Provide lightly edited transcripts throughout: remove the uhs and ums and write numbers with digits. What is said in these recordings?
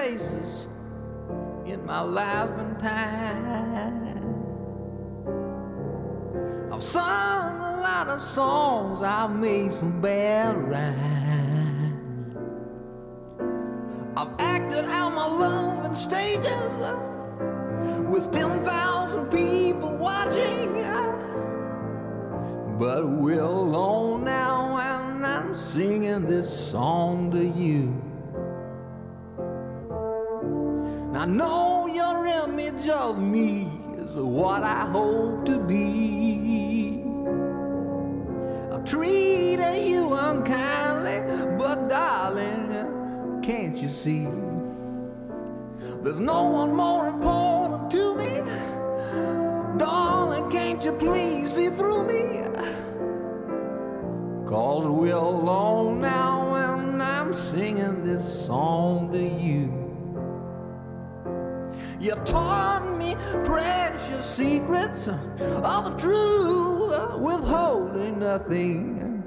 places in my life and time. I've sung a lot of songs, I've made some bad rhymes. I've acted out my love in stages with 10,000 people watching. But we're alone now and I'm singing this song to you. I know your image of me is what I hope to be. I've treated you unkindly, but darling, can't you see? There's no one more important to me. Darling, can't you please see through me? 'Cause we're alone now and I'm singing this song to you. You taught me precious secrets of the truth, withholding nothing.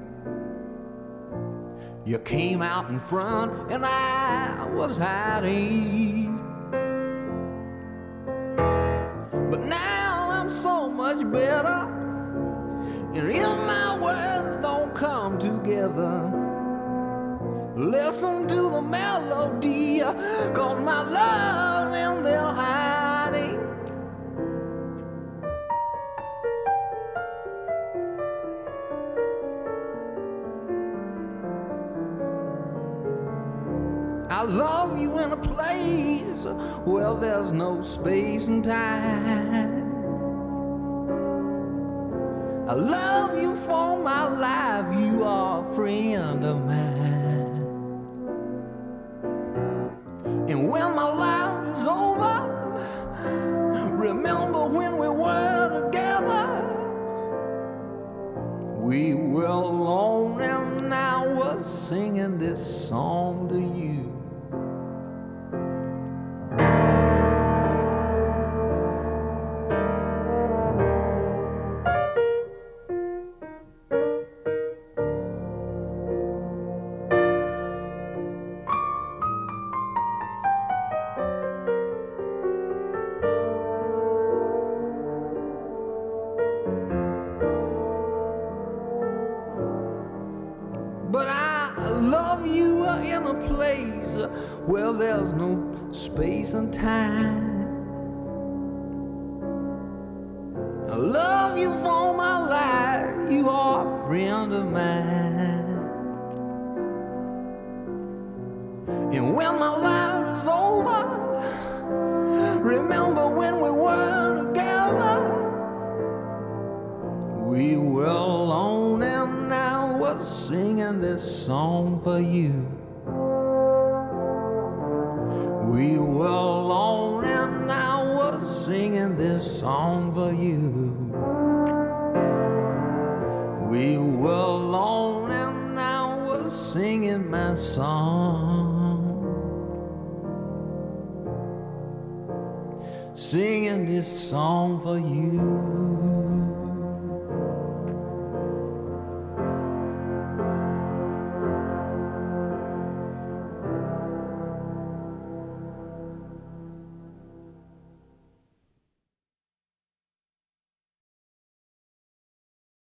You came out in front and I was hiding. But now I'm so much better, and if my words don't come together, listen to the melody, 'cause my love's in there hiding. I love you in a place where there's no space and time. I love you for my life, you are a friend of mine. And when my life is over, remember when we were together. We were alone and I was singing this song to you. But I love you in a place where there's no space and time. I love you for my life, you are a friend of mine. And when my life is over, remember when we were together. We were alone and I was singing this song for you. We were alone and I was singing this song for you. We were alone and I was singing my song. Singing this song for you.